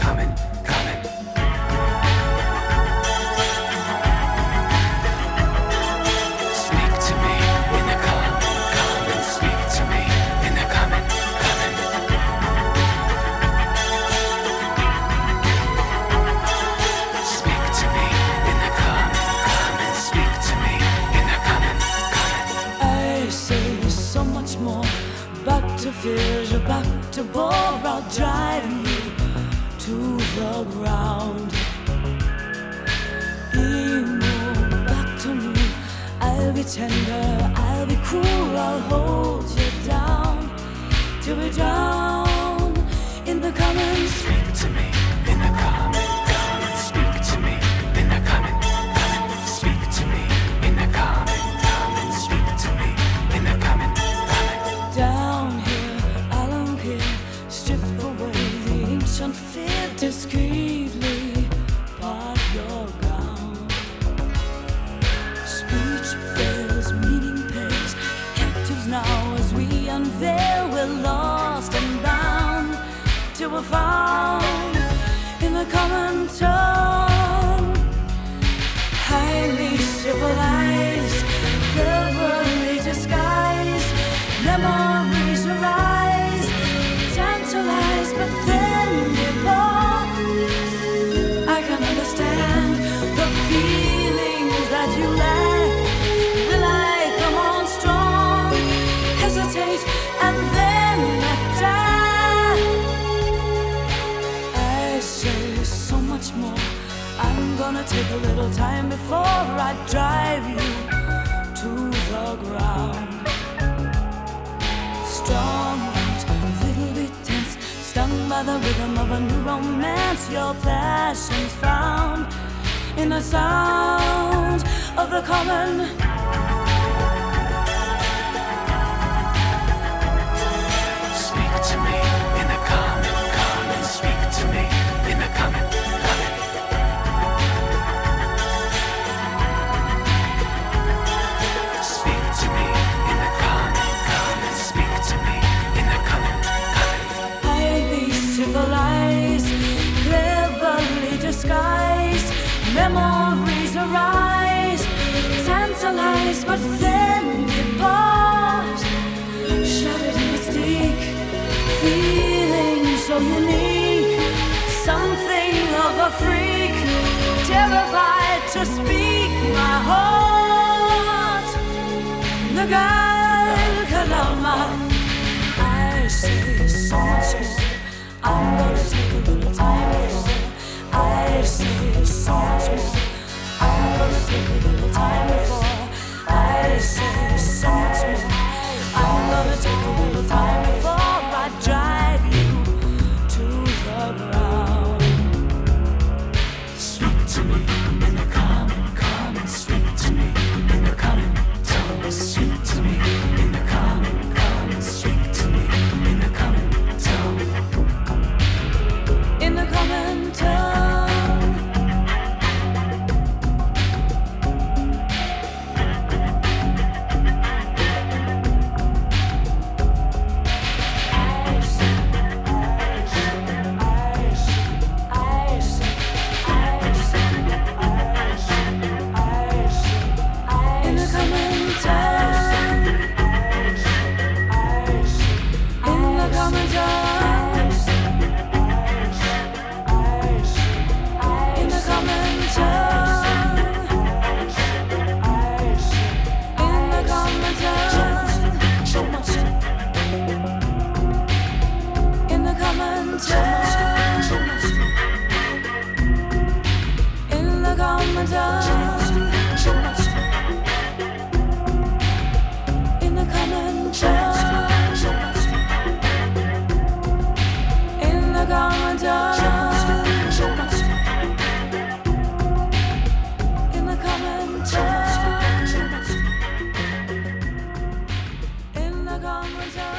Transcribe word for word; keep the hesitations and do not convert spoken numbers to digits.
common, common. Speak to me in the common, common. Speak to me in the common, common. Speak to me in the common, common. Speak to me in the common, common. I say so much more. Back to fissure, back to bore. I'll drive you to the ground. Emo, back to me. I'll be tender, I'll be cruel, I'll hold you down till we're down in the commons. Speak to me in the common, common. Speak to me in the common, common. Speak to me in the common, common. Speak to me in the common, common. Down here, I don't care. Strip away the ancient fear, discreetly part your gown. Speech fails, meaning pales. Captives now as we unveil, we're lost and bound till we're found in the common tongue. Highly civilized, cleverly disguised, memories arise, tantalized, but then we pause. I can understand the feelings that you lack. Will I come on strong, hesitate, and then attack? I say so much more. I'm gonna take a little time before I drive you to the ground. Strong out, a little bit tense, stung by the rhythm of a new romance. Your passion's found in the sound of the common. Speak to me in the common, common. Speak to me in the common, common. Speak to me in the common, common. Speak to me in the common, common. Highly civilized, cleverly disguised, memories arise, tantalized, but then depart. Shattered in mystique, feeling so unique, something of a freak, terrified to speak my heart. Nagal Kalama, I say so much more. I'm gonna take a little time before I say so much more. I'm gonna take a little time before I say so much more. I'm gonna take a little time before I drive you to the ground. Speak to me in the common, common. Speak to me in the common tongue. Speak to me in the common, common. Speak to me in the common tongue. In the common tongue. In the common tongue. In the common tongue. In the common tongue. In the common tongue. So much, In the common tongue. so much, In the common tongue. so much, In the common tongue. so much, In the common tongue. so much, In the common tongue. so much. In the common tongue.